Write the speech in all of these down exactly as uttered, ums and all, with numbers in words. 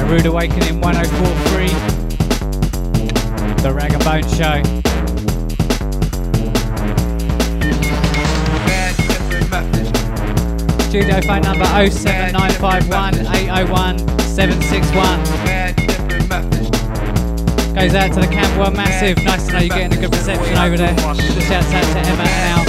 Rude Awakening one oh four point three. The Rag and Bone Show. Studio phone number oh seven nine five one, eight oh one, seven six one. Goes out to the Camberwell Massive. Nice to know you're getting a good reception over there. Shouts out to Emma and Al.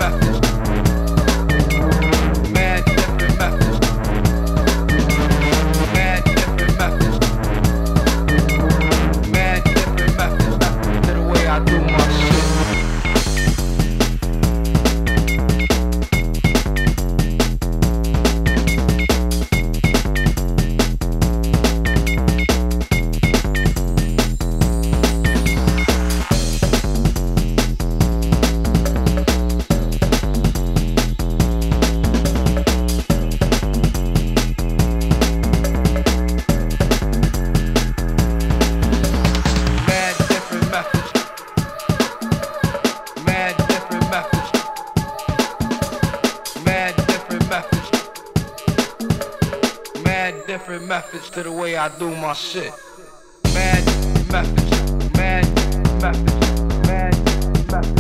To the way I do my shit. Mad methods, mad methods, mad methods.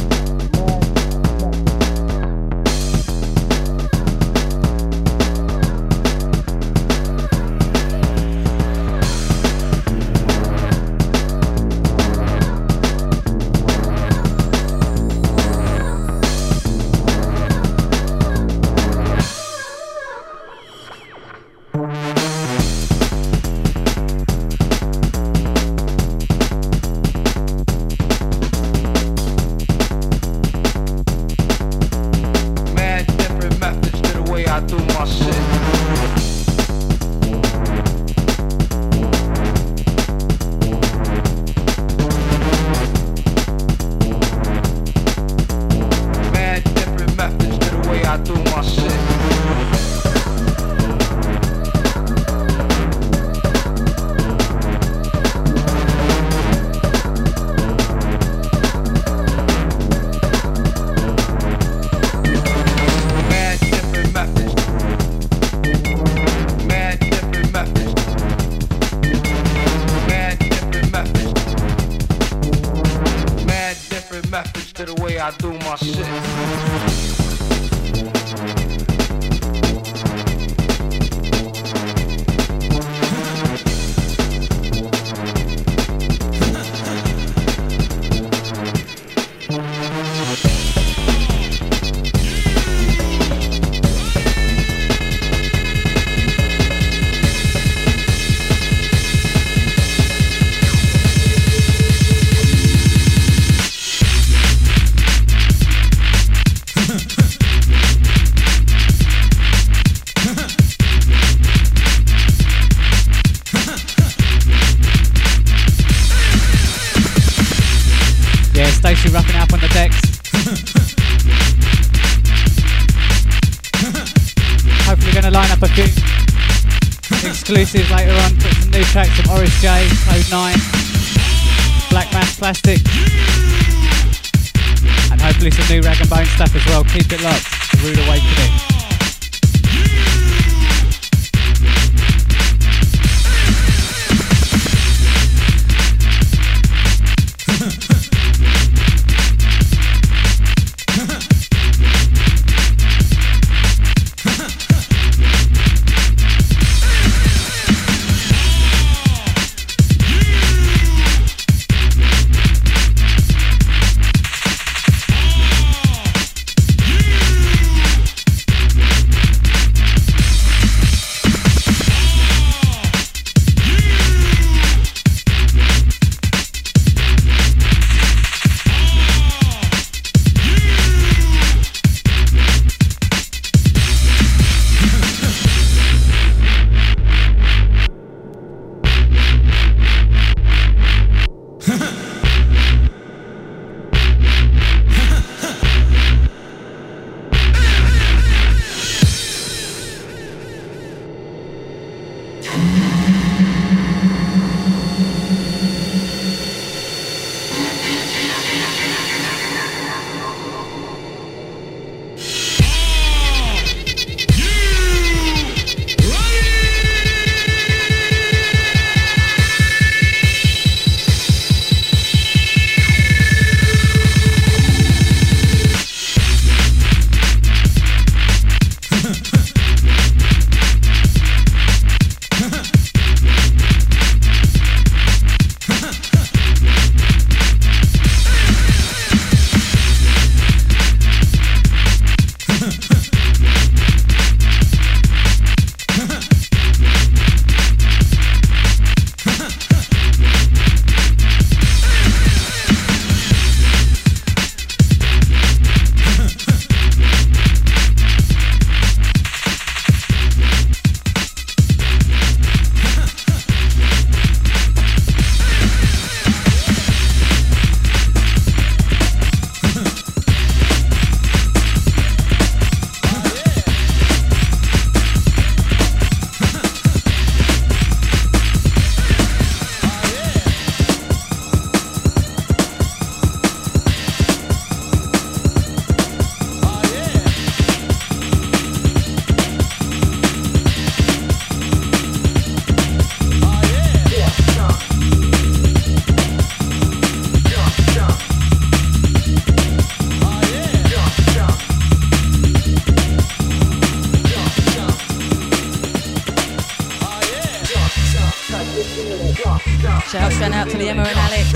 Exclusives later on, put some new tracks from Oris J, Code nine, Black Mass Plastic, and hopefully some new Rag and Bone stuff as well. Keep it locked, The Rude Awakening. Shouts going out to the Emma and Alex.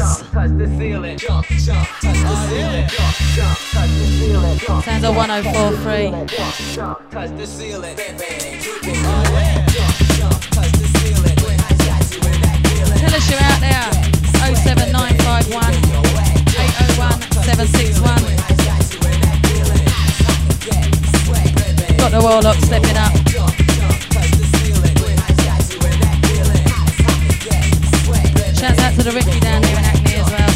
Sounds of one oh four point three. Tell us you're out there. oh seven nine five one eight oh one seven six one. Got the Warlock stepping up. Shouts out to the Ricky down here in Hackney as well.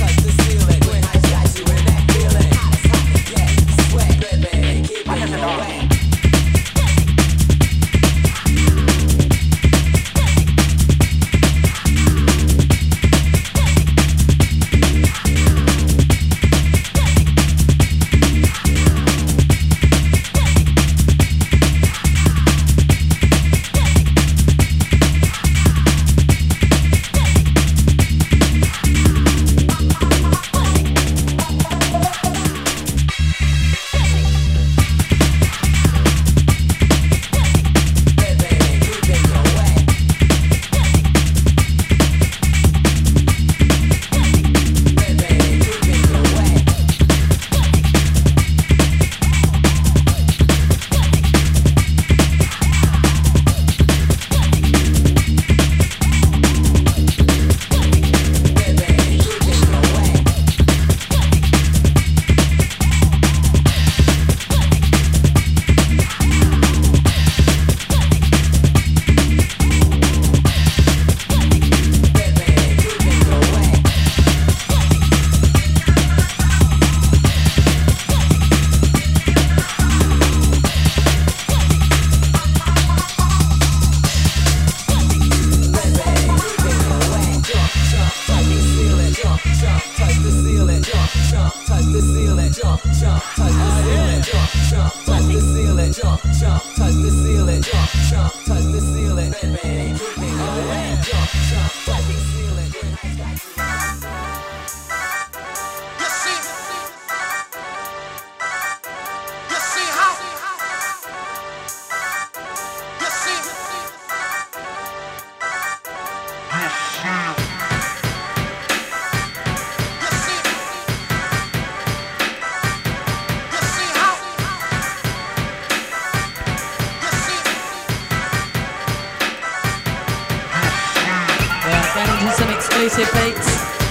Exclusive beats.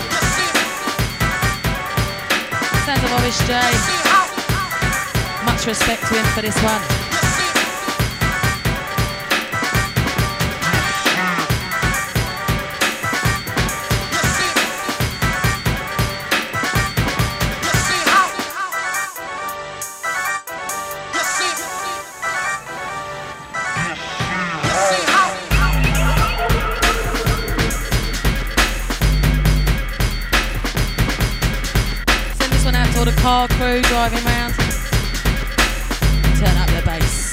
Sounds of Morris J. Much respect to him for this one. Car crew driving round. Turn up the bass.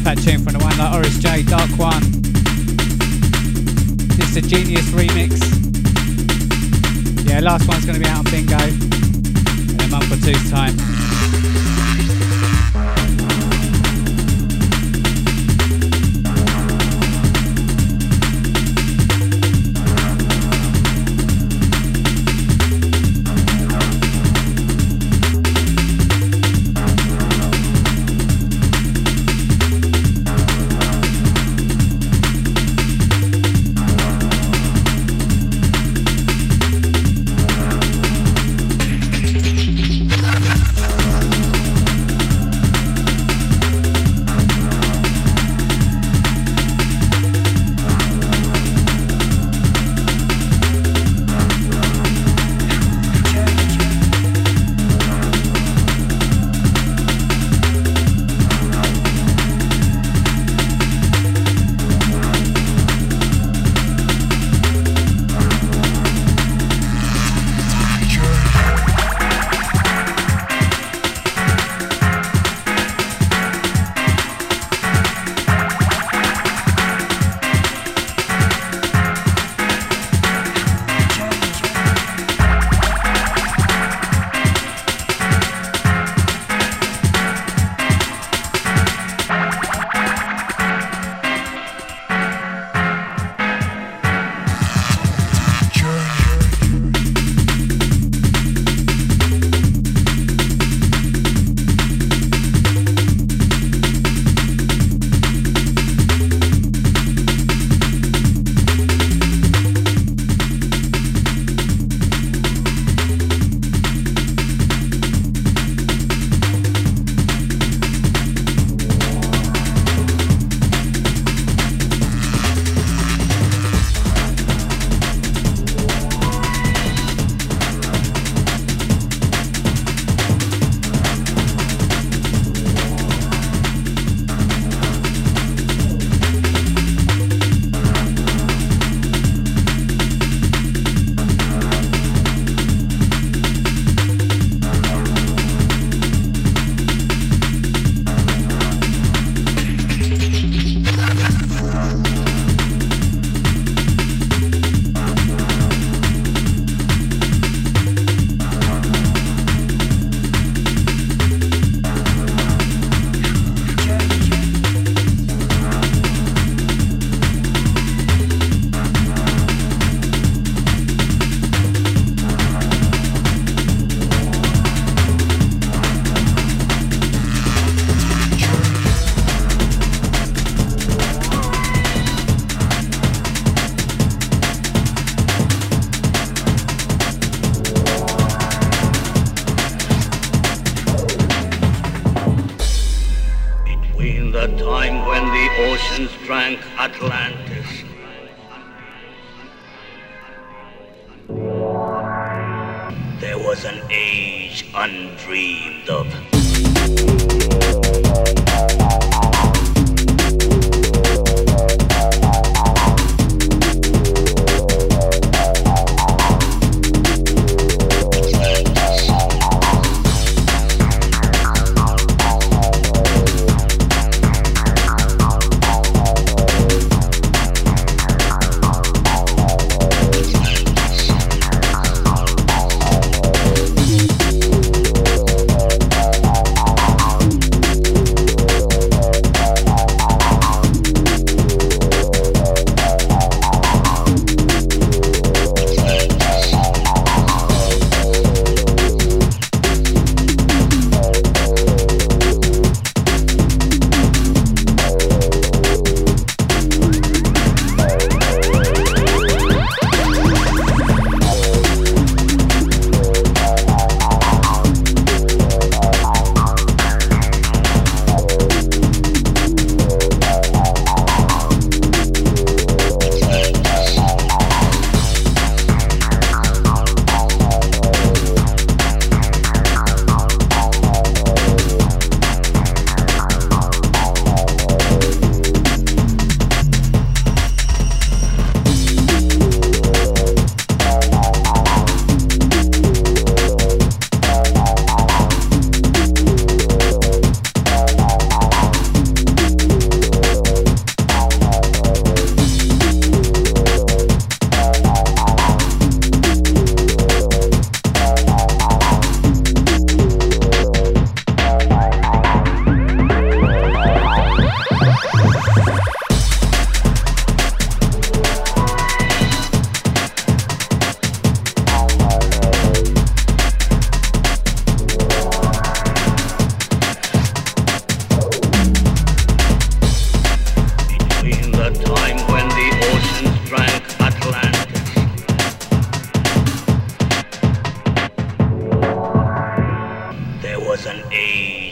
that tune from the one like Oris J, Dark One. This is a Genius remix. Yeah, last one's going to be out on Bingo in a month or two's time. Atlantis. There was an age undreamed of.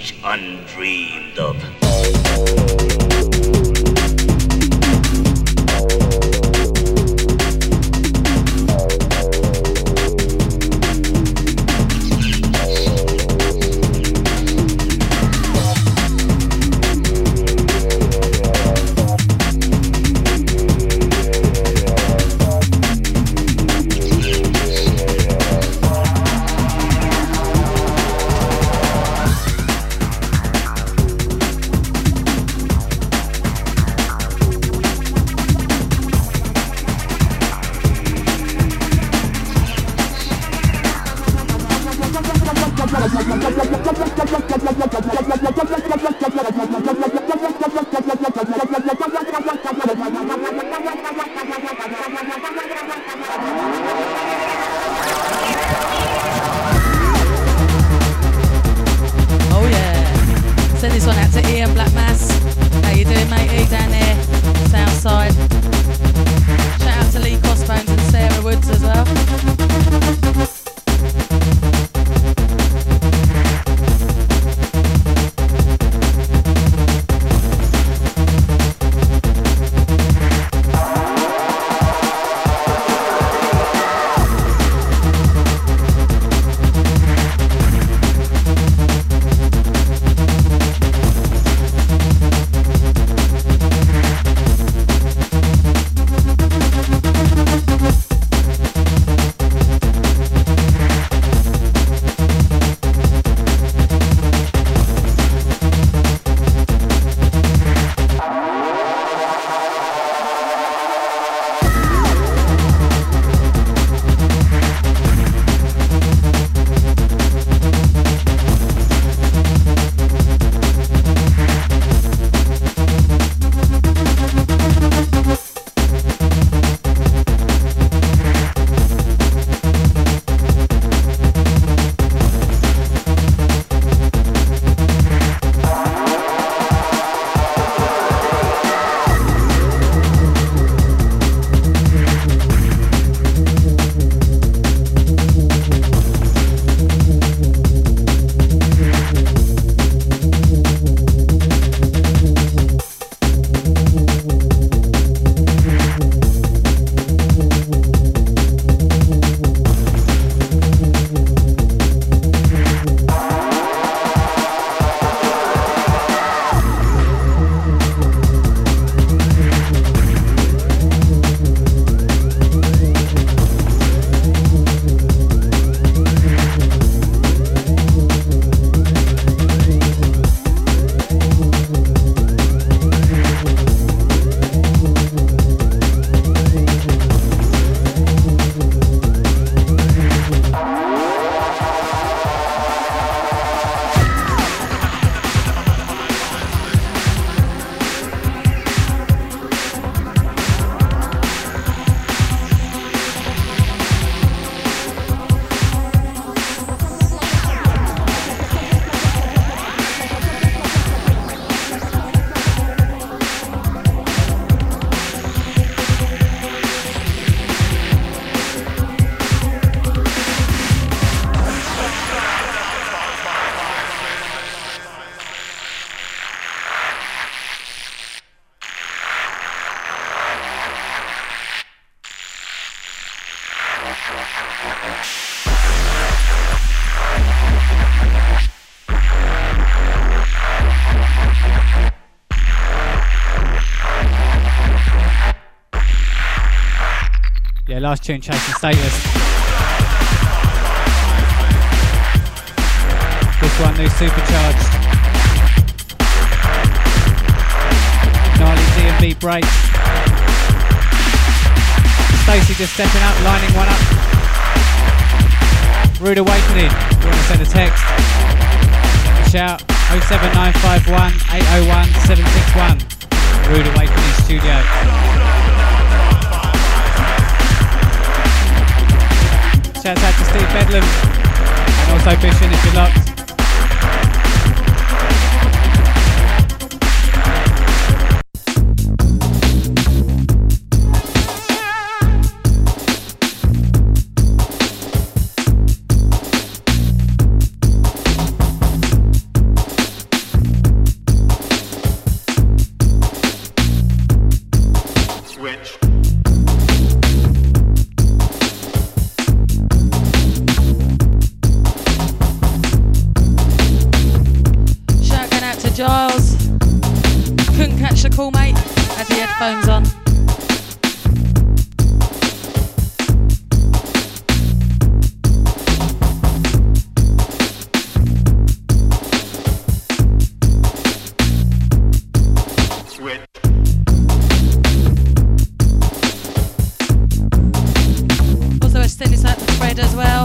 age undreamed of. Yeah, last tune, Chasing Status. This one, new Supercharged. Gnarly D and B breaks. Stacey just stepping up, lining one up. Rude Awakening. If you want to send a text, a shout oh seven nine five one eight oh one seven six one. Rude Awakening Studio. Shouts out to Steve Bedlam and also Bishan if you're locked. Giles. Couldn't catch the call, mate. Had the headphones on. Also extend this out to Fred as well.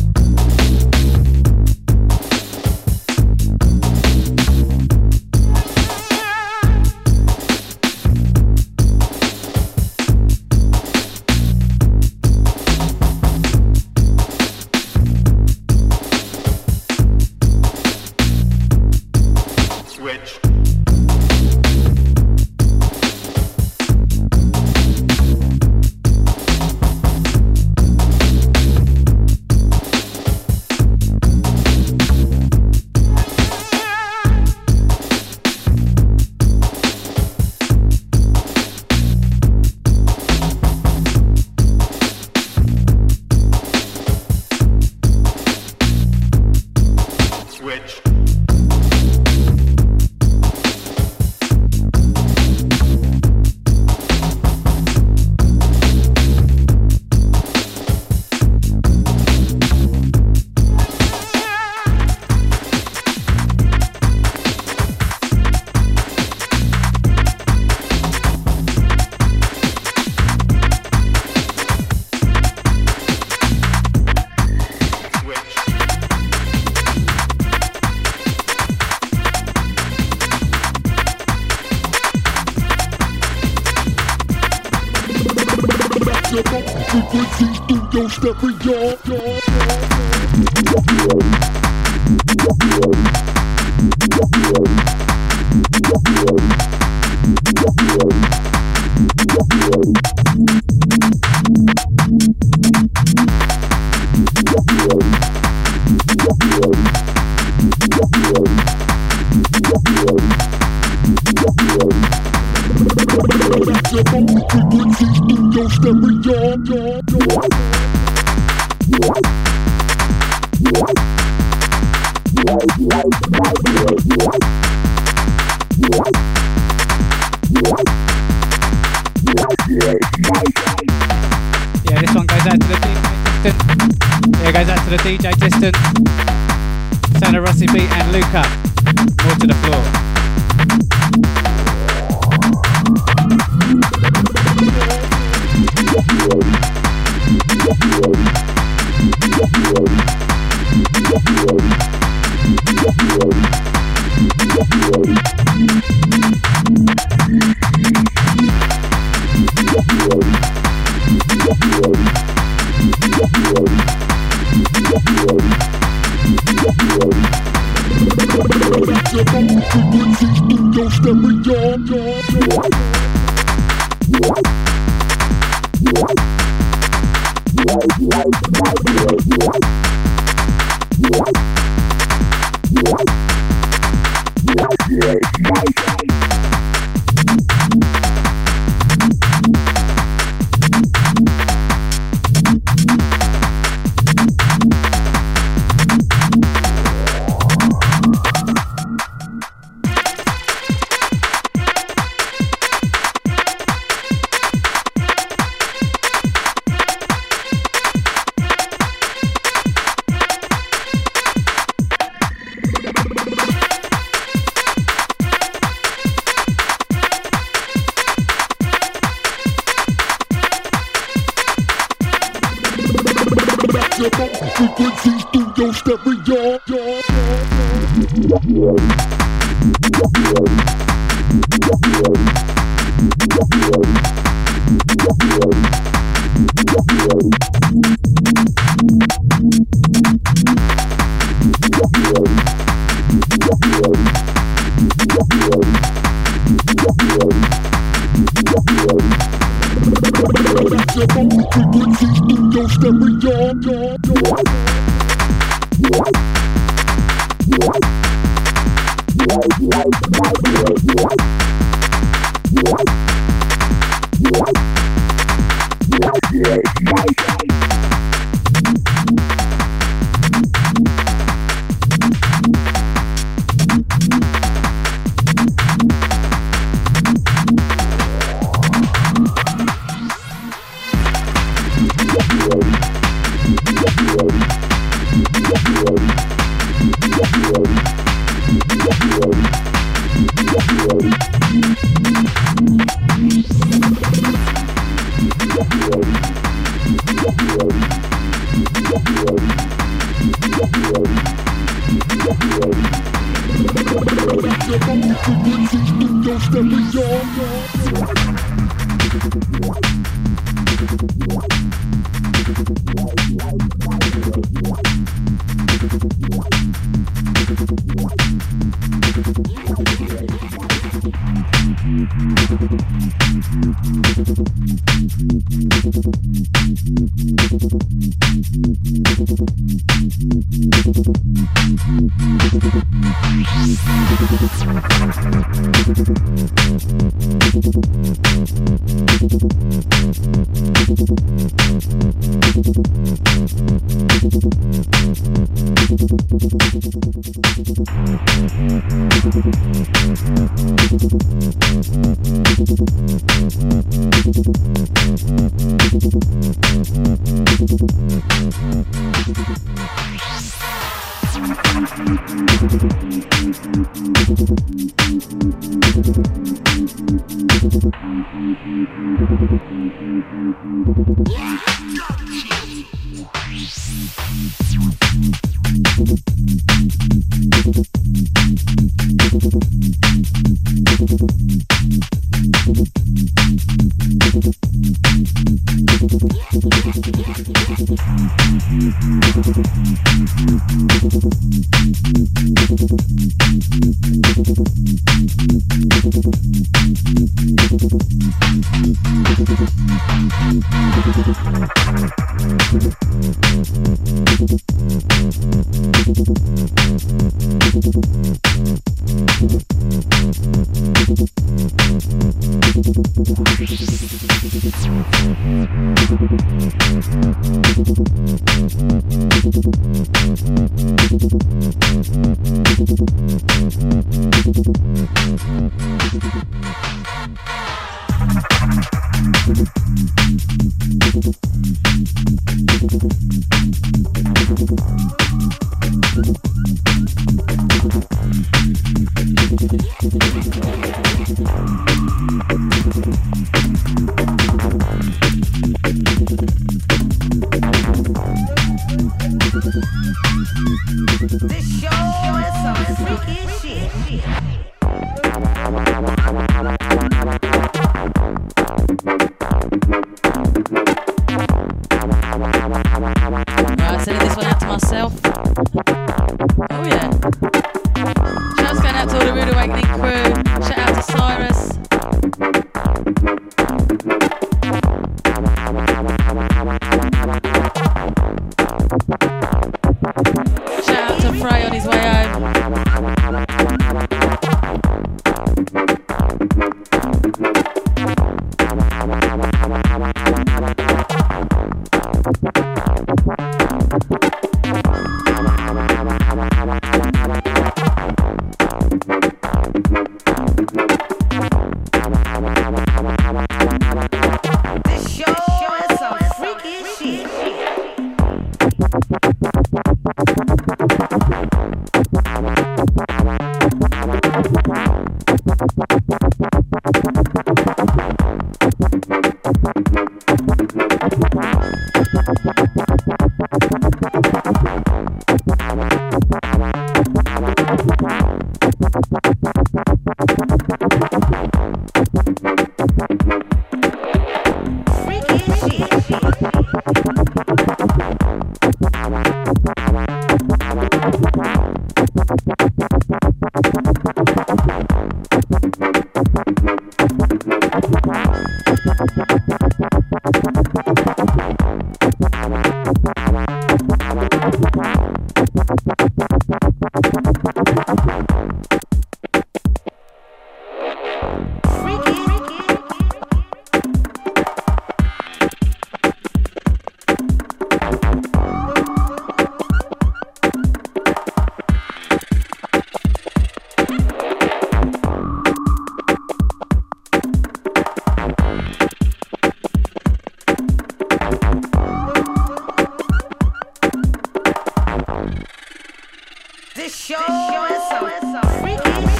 Yeah, this one goes out to the D J Distant. Yeah, goes out to the D J Distant. Santa Rossi Beat and Luca. More to the floor.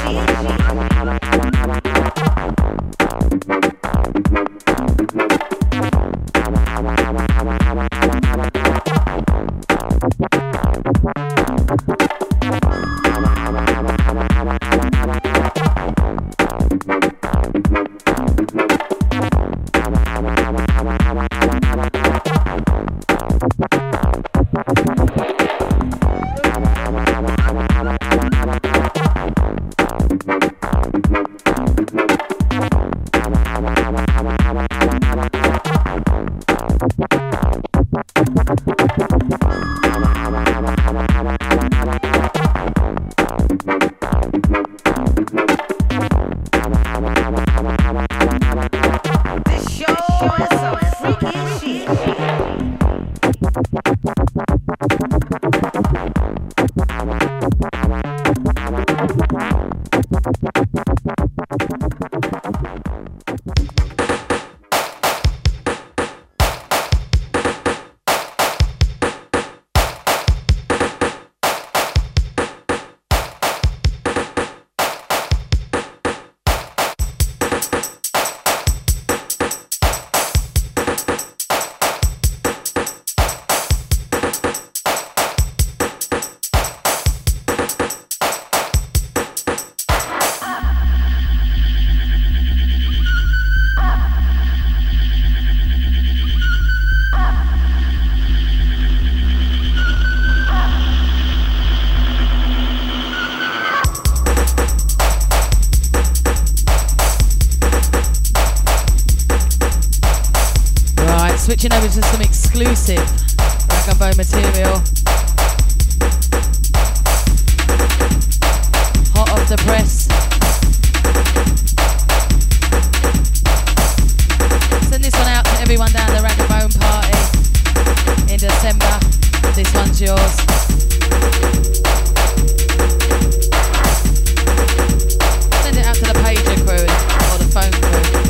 Switching over to some exclusive Rag and Bone material. Hot off the press. Send this one out to everyone down the Rag and Bone party in December. This one's yours. Send it out to the pager crew or the phone crew.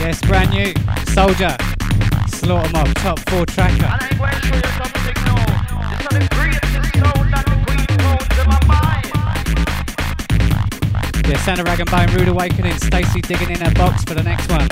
Yes, brand new. Soldier. Slaughter Mob. Top four tracker. And I'm going to show you something now. It's on the greatest sound that the Queen tones in my mind. Yeah, Santa Rag and Bone, Rude Awakening. Stacey digging in her box for the next one.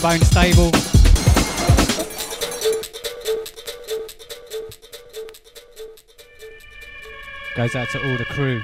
T-Bone Stable. Goes out to all the crew.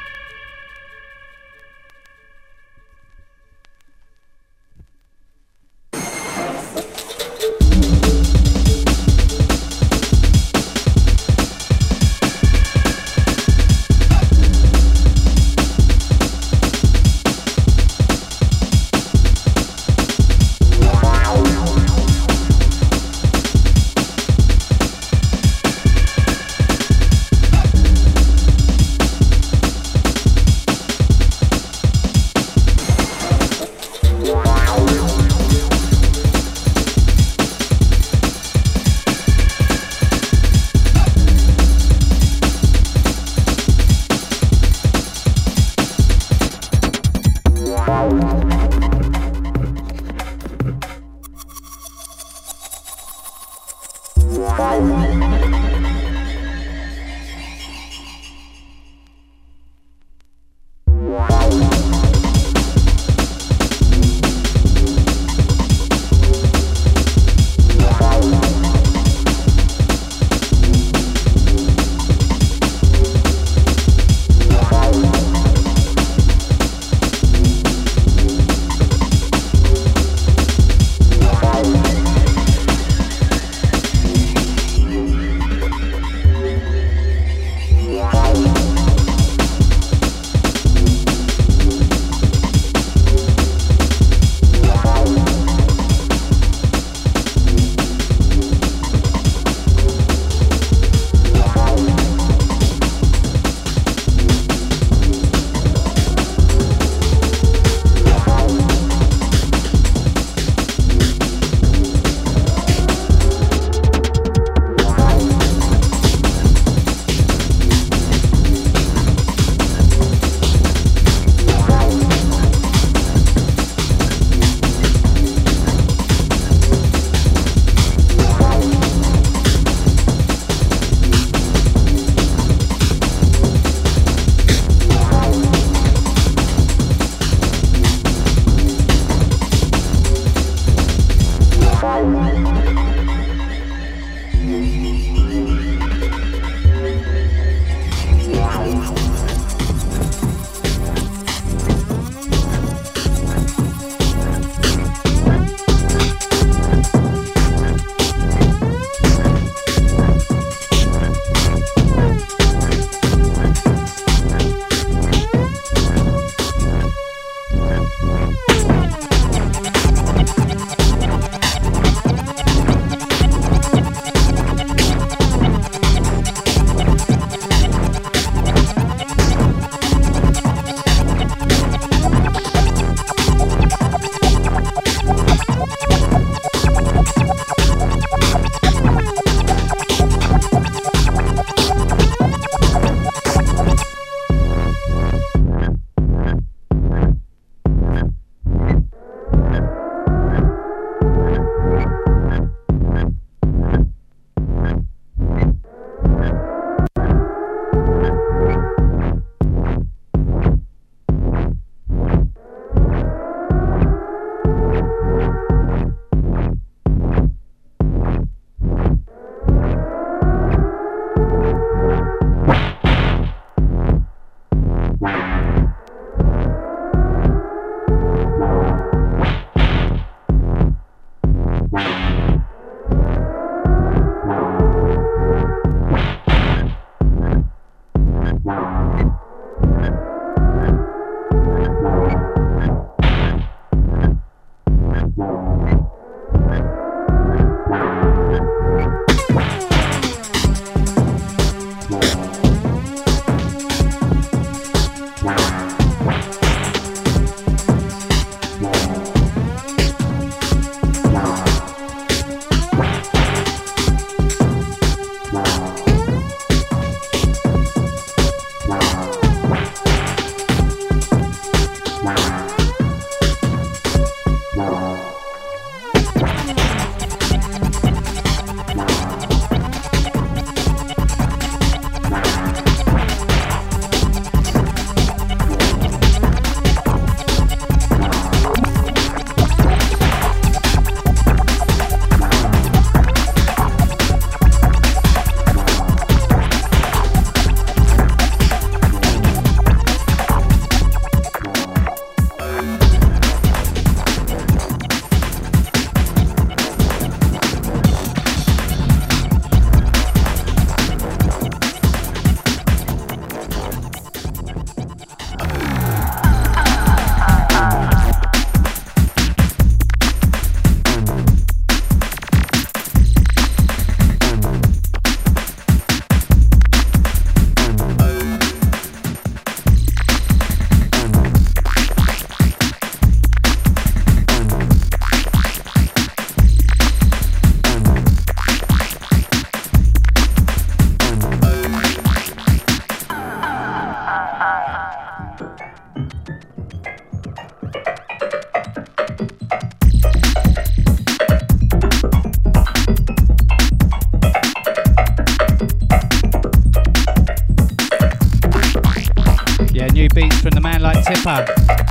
tipper.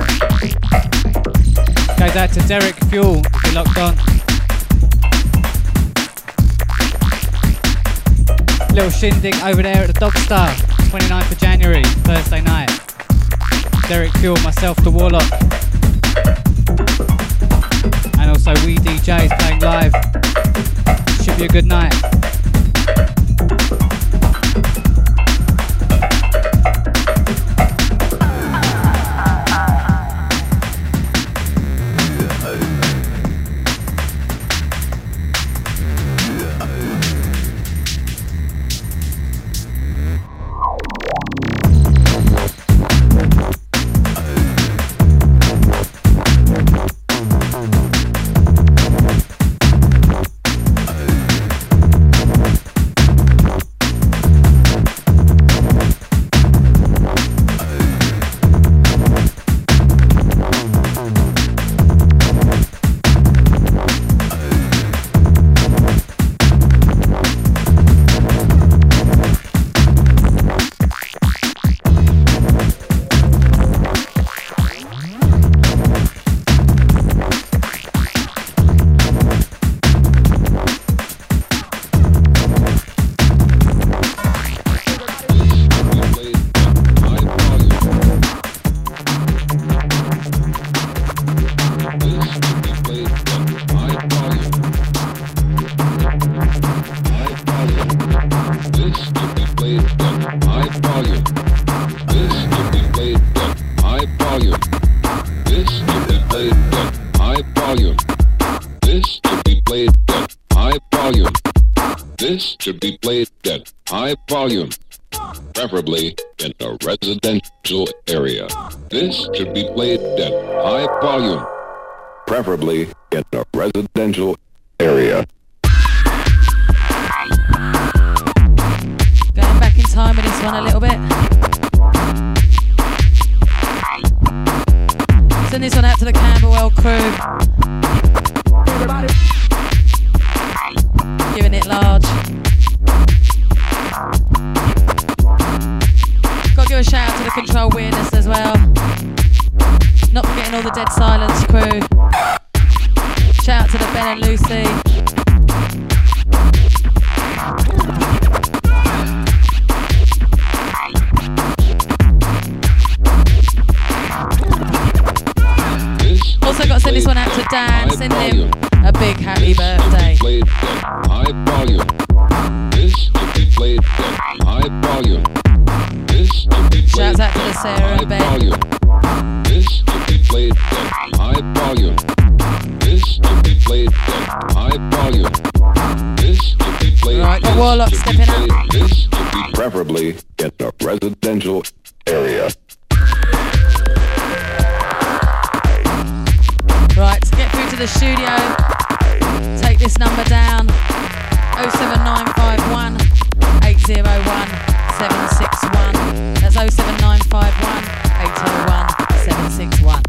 Goes out to Derek Fuel, if you're locked on. Little shindig over there at the Dog Star, twenty-ninth of January, Thursday night. Derek Fuel, myself, the Warlock. And also we D Js playing live. Should be a good night. Should be played at high volume, preferably in a residential area. This should be played at high volume, preferably in a residential area. Going back in time with this one a little bit. Send this one out to the Camberwell crew. Giving it large. Got to give a shout out to the Control Weirdness as well. Not forgetting all the Dead Silence crew. Shout out to the Ben and Lucy. Also got to send this one out to Dan. Send him a big happy birthday. High volume. This should be played at high volume. This should be played Shouts out to the Sarah and Ben. Volume. This should be played at high volume. This should be played at high volume. This should be played. Right, the Warlock stepping up. This should be preferably in a residential area. Right, to get through to the studio, take this number down, oh seven nine five one, eight oh one, seven six one. That's oh seven nine five one, eight oh one, seven six one.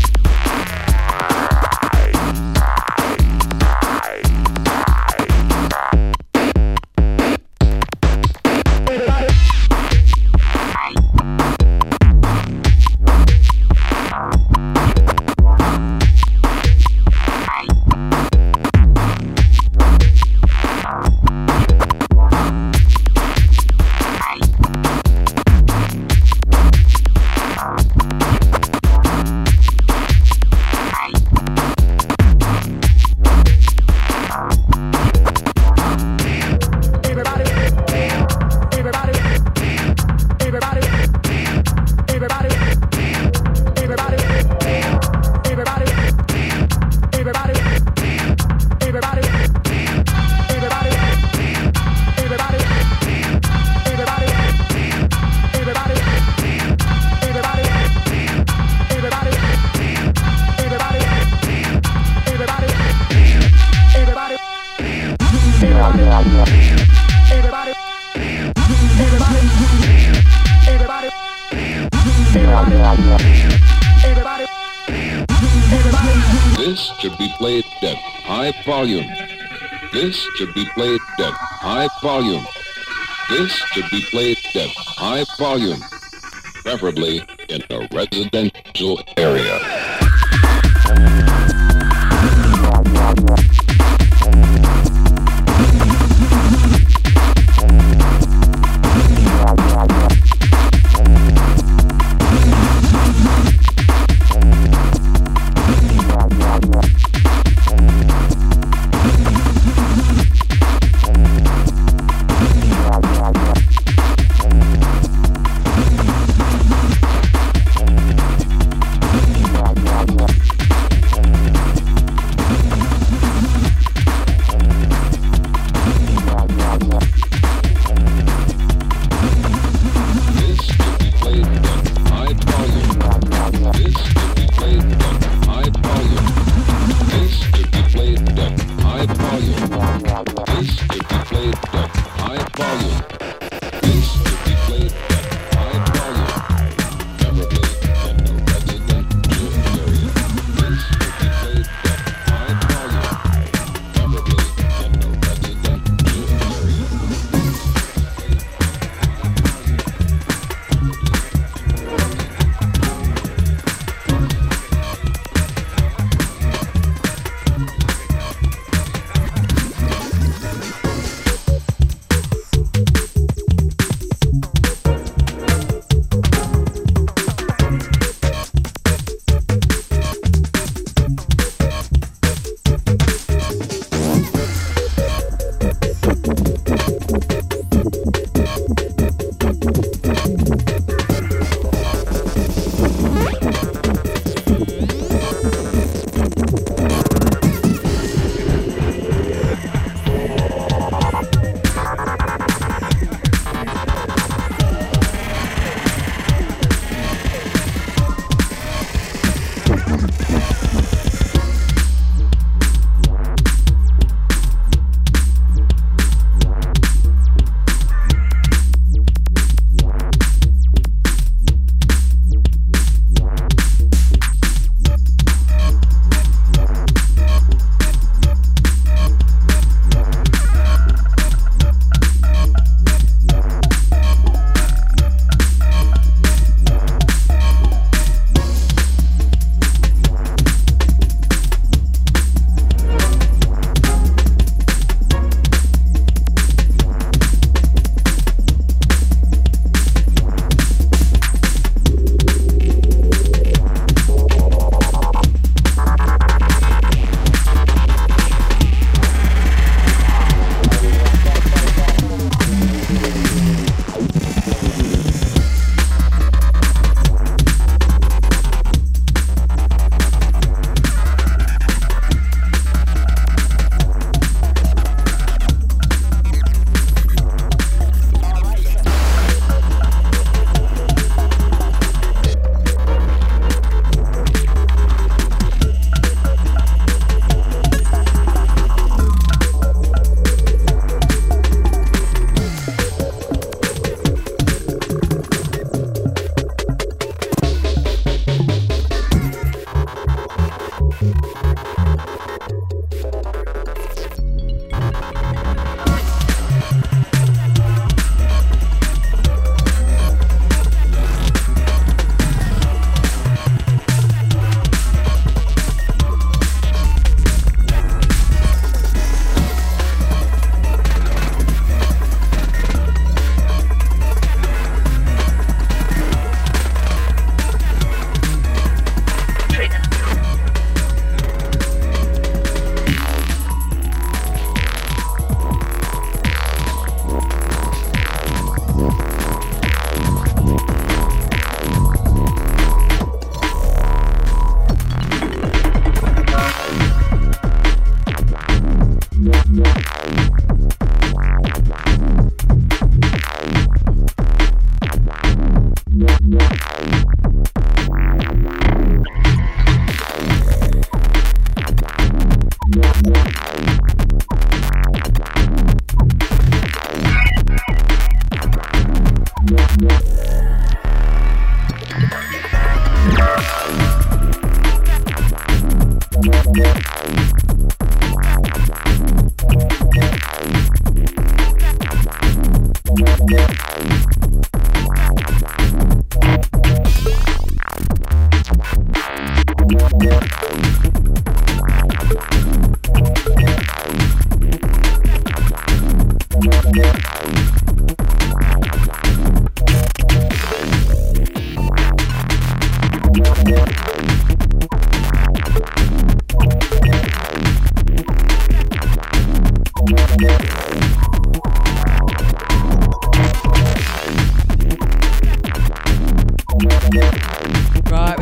This should be played at high volume. This should be played at high volume. This should be played at high volume, preferably in a residential area.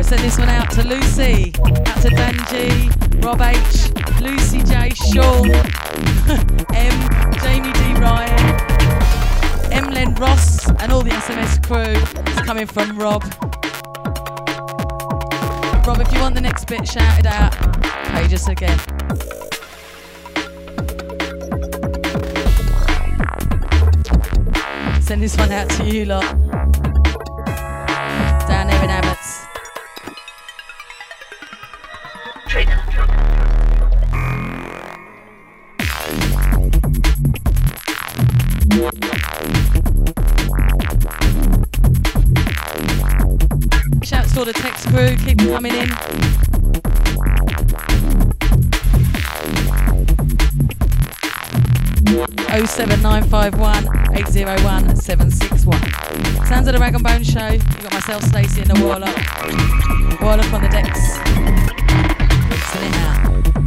Send this one out to Lucy, out to Dan G, Rob H, Lucy J, Sean, M, Jamie D Ryan, Emlen Ross, and all the S M S crew. It's coming from Rob. Rob, if you want the next bit shouted out, page us again. Send this one out to you lot. Down there in Abbots. Shouts to all the text crew, keep them coming in. oh seven nine five one, eight oh one, seven six one. Sounds of the Rag and Bone Show. You got myself, Stacey, and the Warlock. Warlock on the decks. Mixing it out.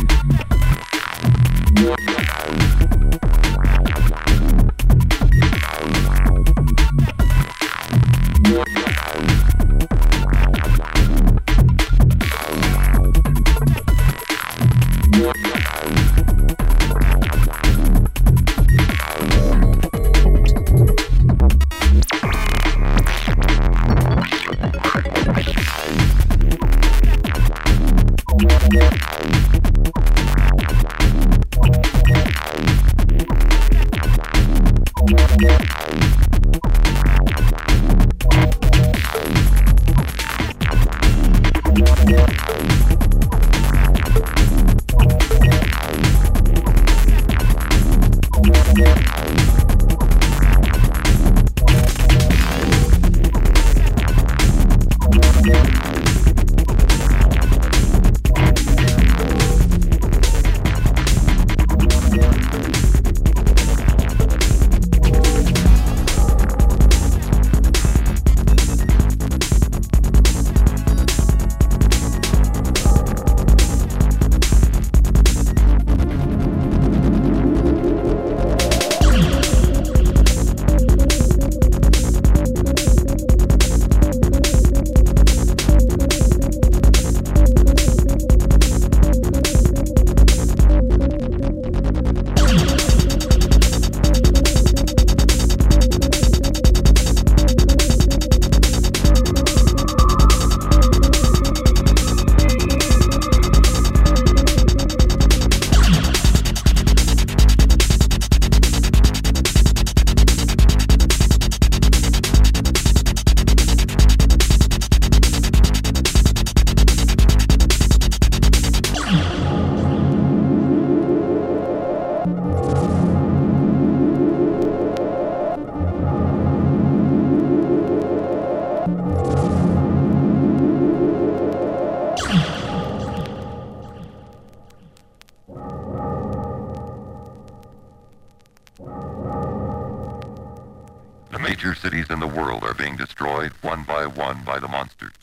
Major cities in the world are being destroyed one by one by the monsters.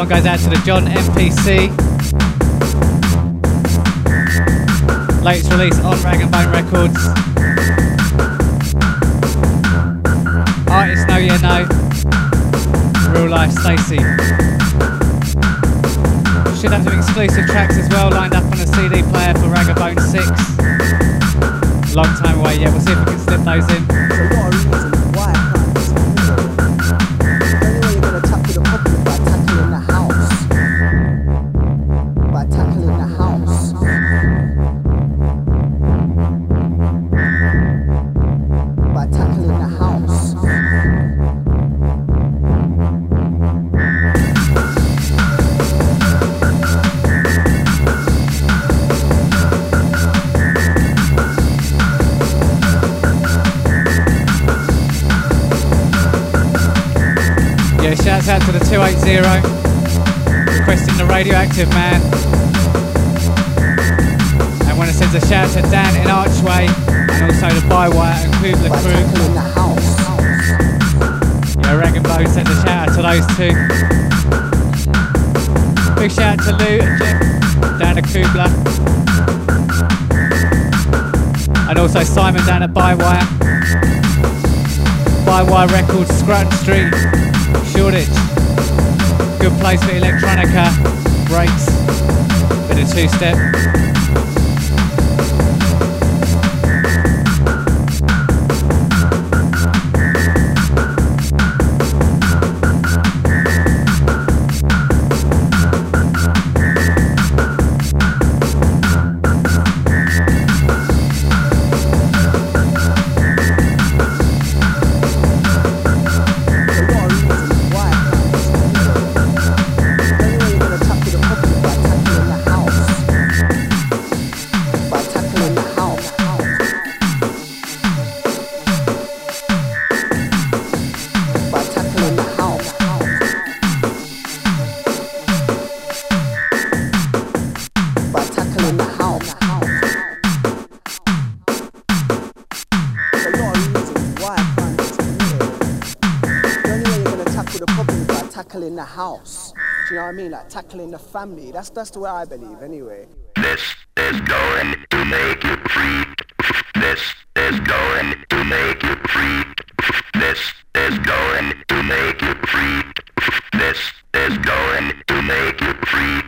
one goes out to the John M P C. Latest release on Rag and Bone Records. Artist Know You Know. Real Life Stacey. Should have some exclusive tracks as well lined up on a C D player for Rag and Bone six. Long time away, yeah, we'll see if we can slip those in. Shouts out to the two eight zero, requesting the Radioactive Man. And want to send a shout to Dan in Archway, and also the Bywire and Kubla crew. Yeah, Rag and Bone sends a shout out to those two. Big shout out to Lou and Jim down at Kubla. And also Simon down at Bywire. Bywire Records, Scranton Street. Shoreditch, good place for electronica, breaks, bit of two-step. Like tackling the family. That's that's the way I believe anyway. This is going to make you free. This is going to make you free. This is going to make you free. This is going to make you free.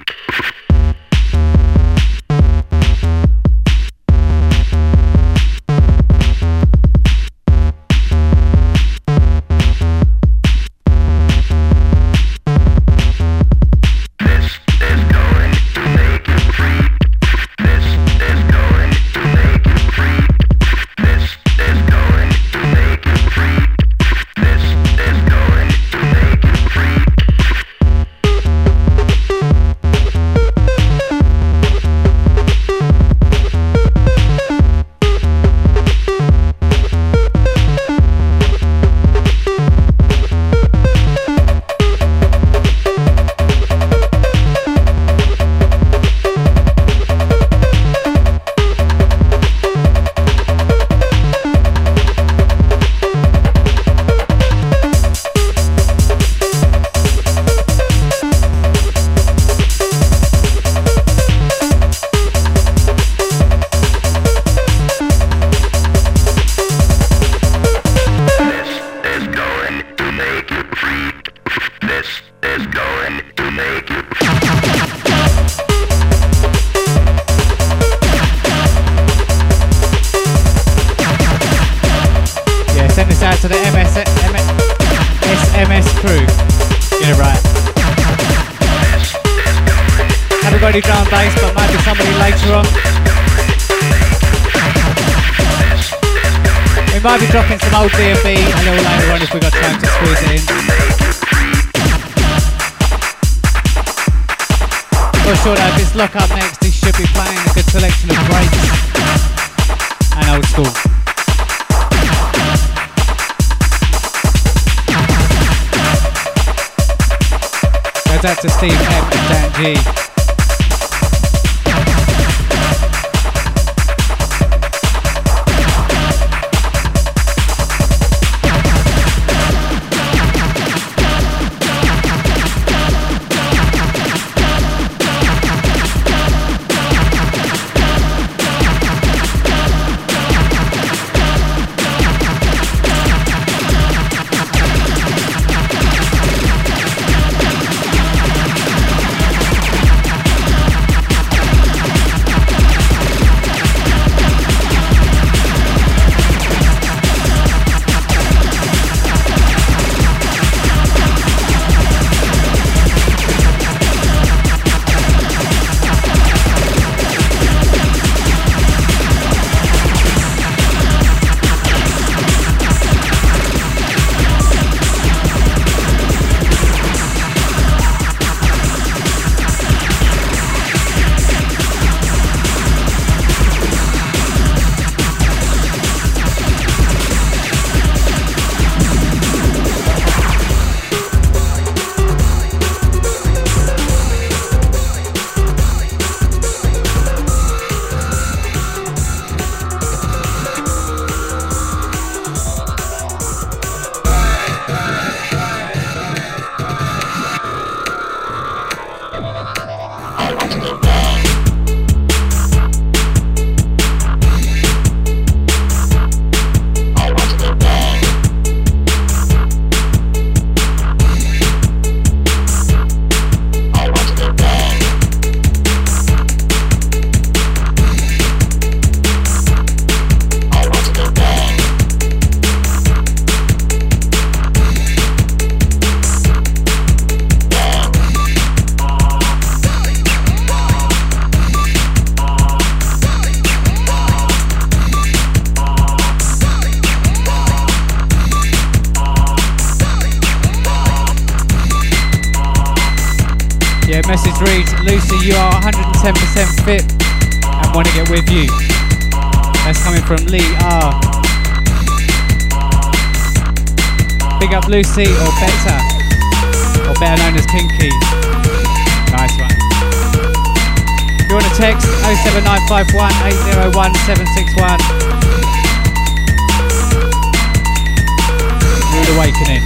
Drum and bass, but might be somebody later on. We might be dropping some old D and B a little later on if we've got time to squeeze it in. For sure though, if it's Lock Up next, he should be playing a good selection of breaks and old school. Goes out to Steve M and Dan G. Message reads, Lucy, you are one hundred ten percent fit and want to get with you. That's coming from Lee R. Big up Lucy, or better, or better known as Kinky. Nice one. If you want to text, oh seven nine five one, eight oh one, seven six one. Rude Awakening.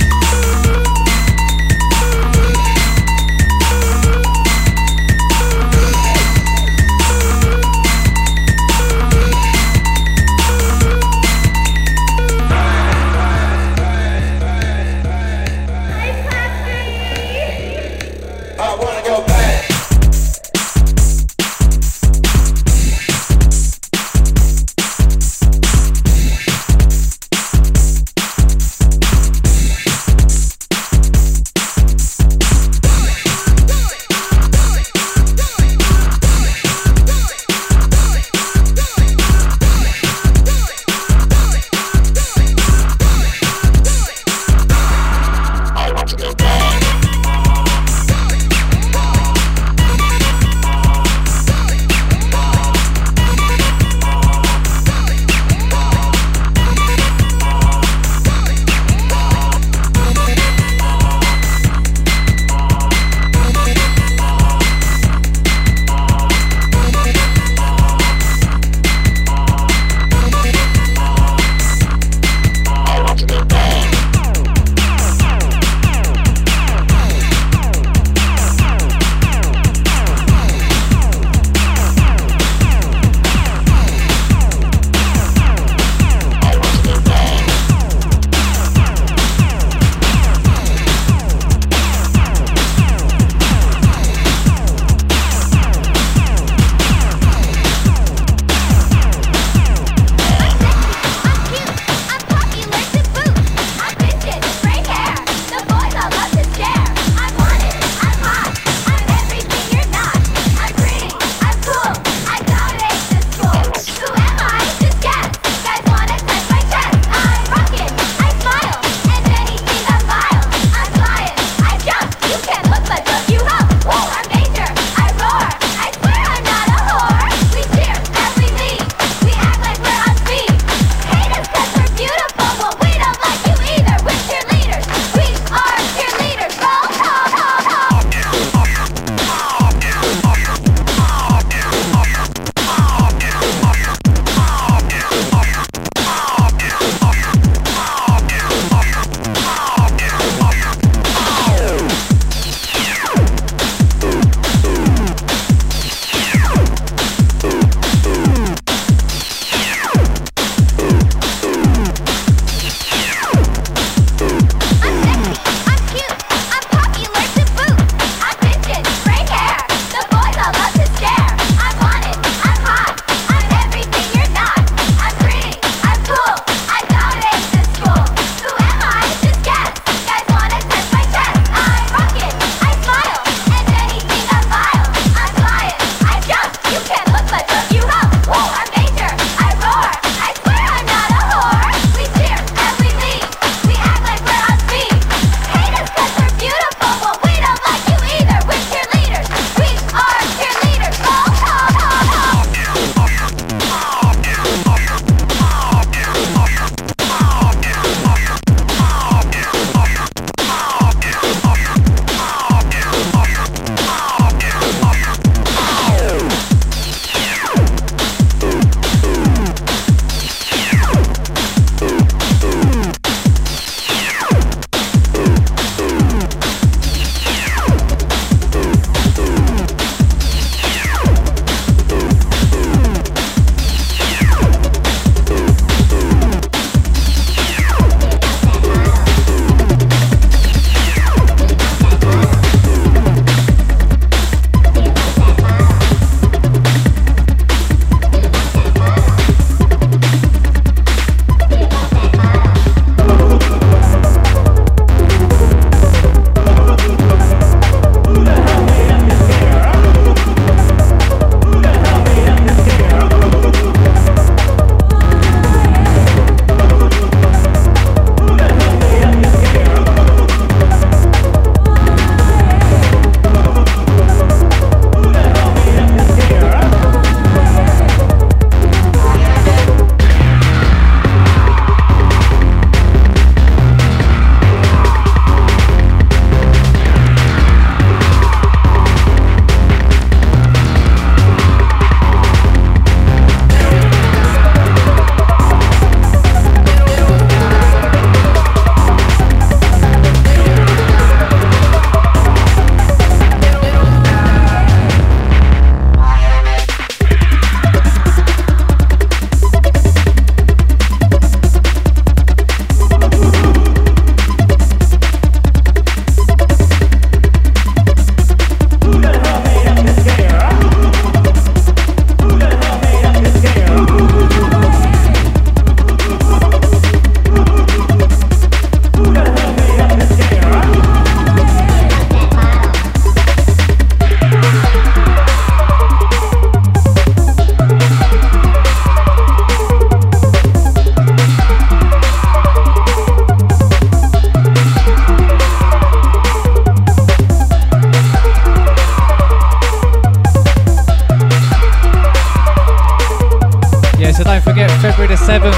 February the seventh.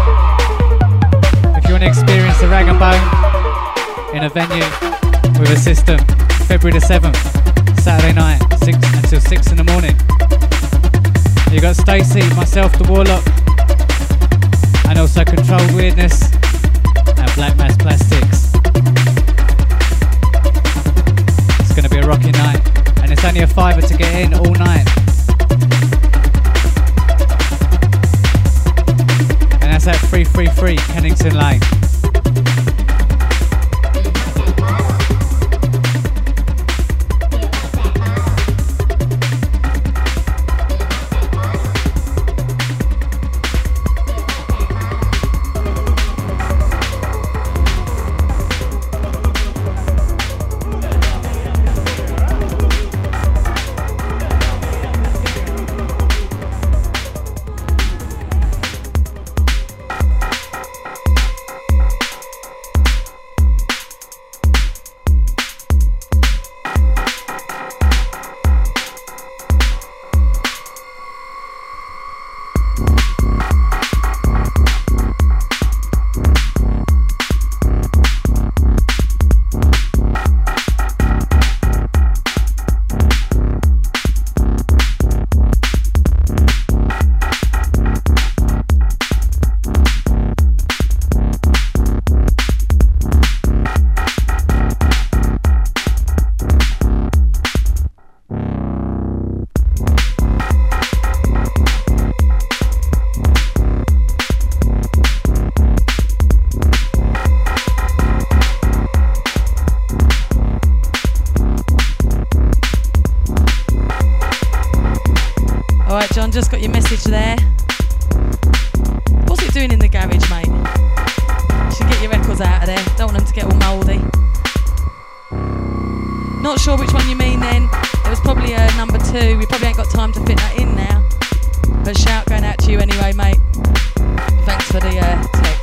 If you want to experience the Rag and Bone in a venue with a system, February the seventh, Saturday night, six until six in the morning. You got Stacey, myself, the Warlock, and also Controlled Weirdness and Black Mass Plastics. It's going to be a rocking night, and it's only a fiver to get in all night. And that's at three three three Kennington Lane. Just got your message there. What's it doing in the garage, mate? You should get your records out of there. Don't want them to get all mouldy. Not sure which one you mean then. It was probably uh, number two. We probably ain't got time to fit that in now. But shout going out to you anyway, mate. Thanks for the uh, text.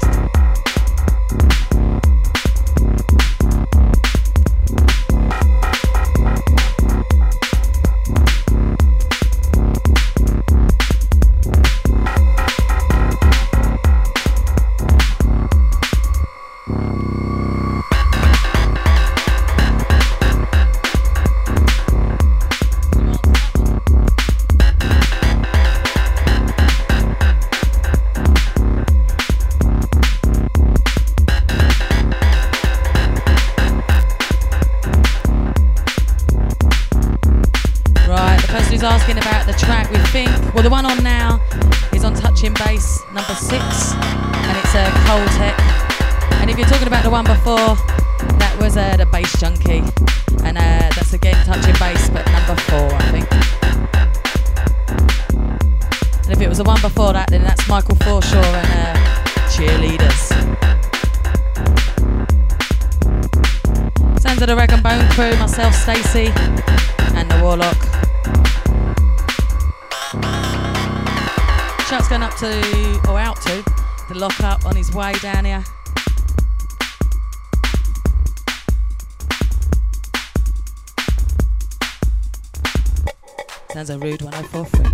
Asking about the track with Think. Well, the one on now is on Touching Bass number six, and it's a uh, Cold Tech. And if you're talking about the one before, that was uh, the Bass Junkie, and uh, that's again Touching Bass, but number four, I think. And if it was the one before that, then that's Michael Forshaw and uh, Cheerleaders. Sounds of the Rag and Bone crew, myself, Stacey, and the Warlock. Shout's going up to, or out to, the Lockup on his way down here. Sounds a rude one oh four three.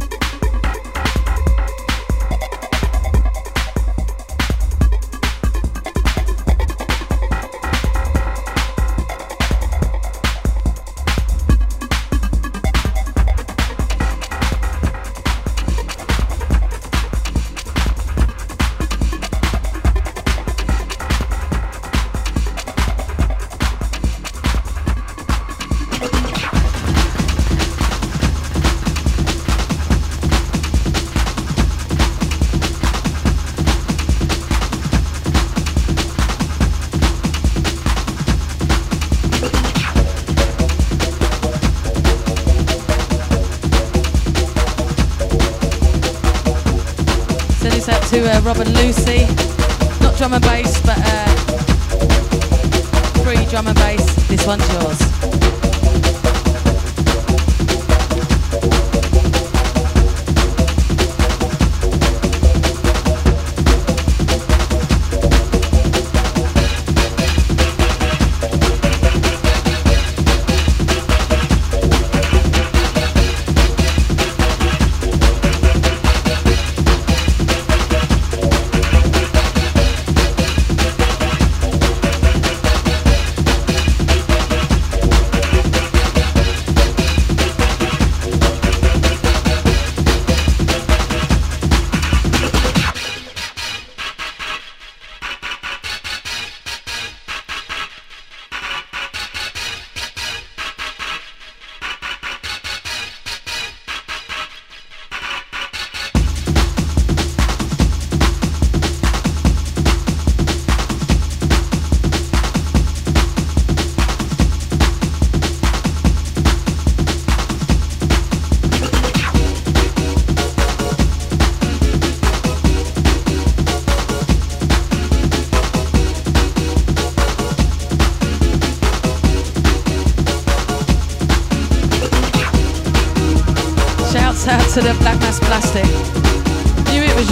To uh, Rob and Lucy, not drum and bass, but uh, free drum and bass. This one's yours.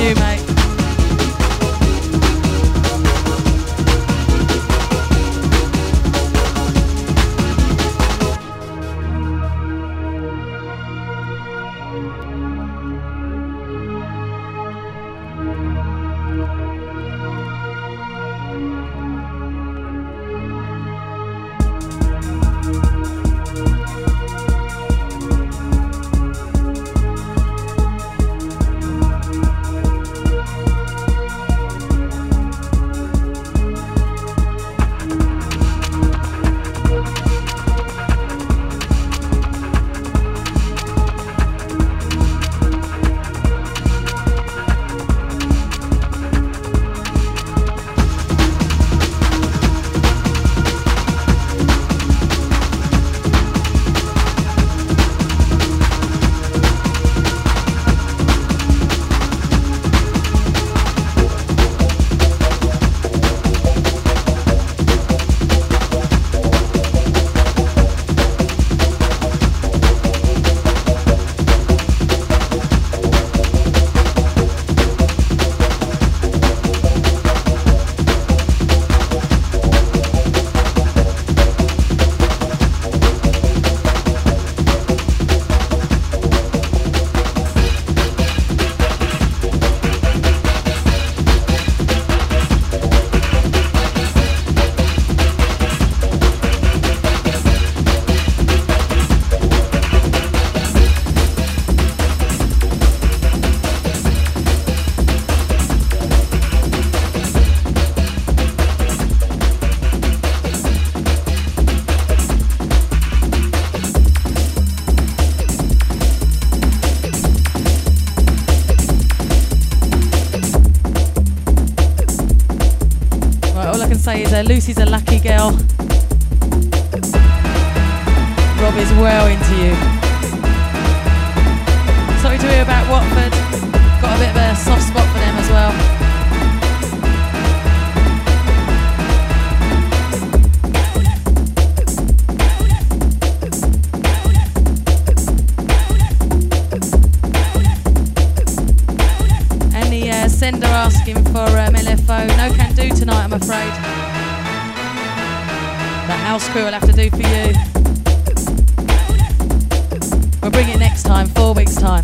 you, mate. Lucy's a lucky girl. Rob is well into you. Sorry to hear about Watford. Got a bit of a soft spot for them as well. And the uh, sender asking for um, L F O. No can do tonight, I'm afraid. The house crew will have to do for you. We'll bring it next time, four weeks' time.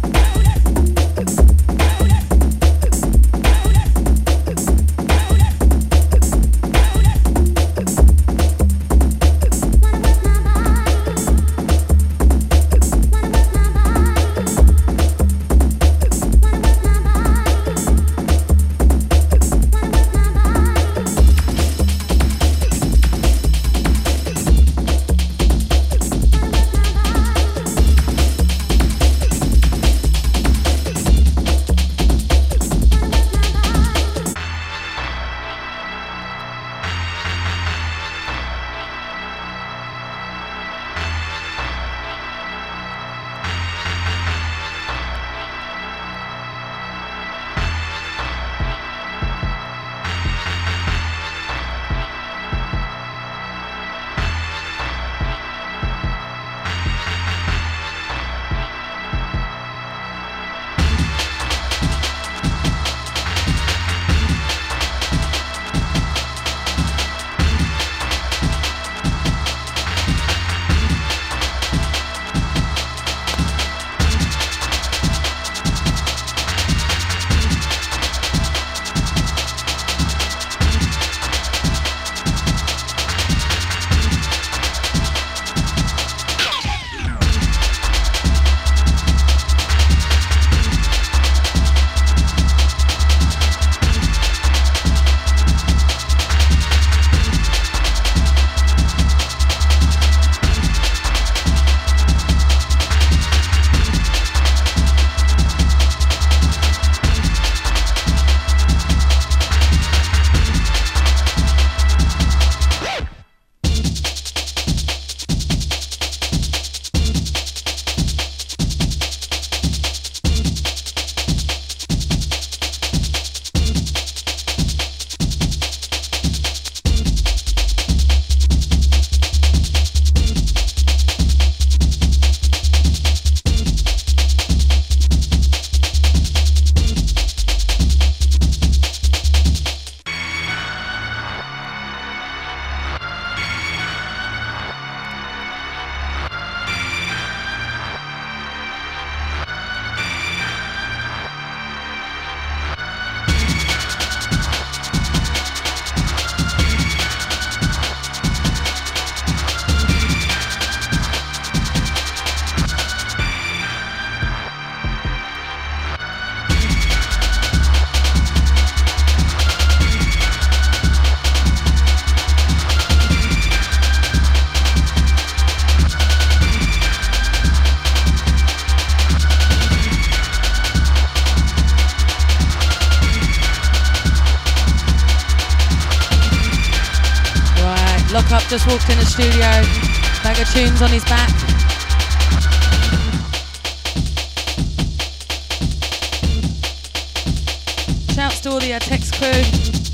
Lock Up just walked in the studio. Bag of tunes on his back. Shouts to all the Text crew.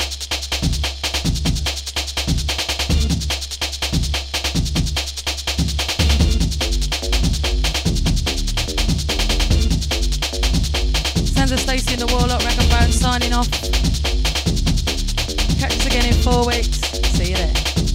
Sandra Stacey and the Warlock, Rag and Bone signing off. Catch us again in four weeks. See you there.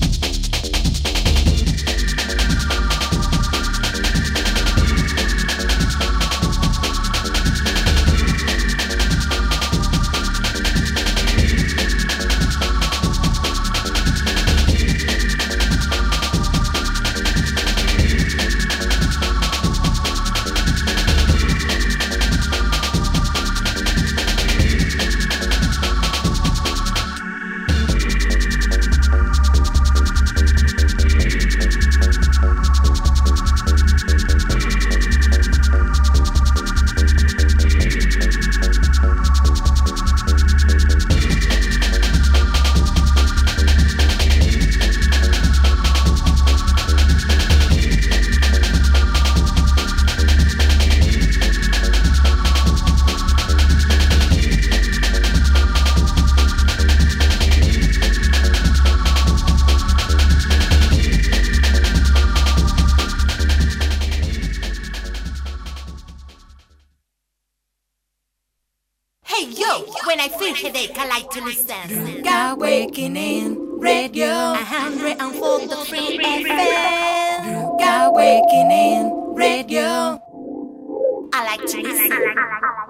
I like to listen. God waking in radio. A hundred and forty-three F M. God waking in radio. I like to listen.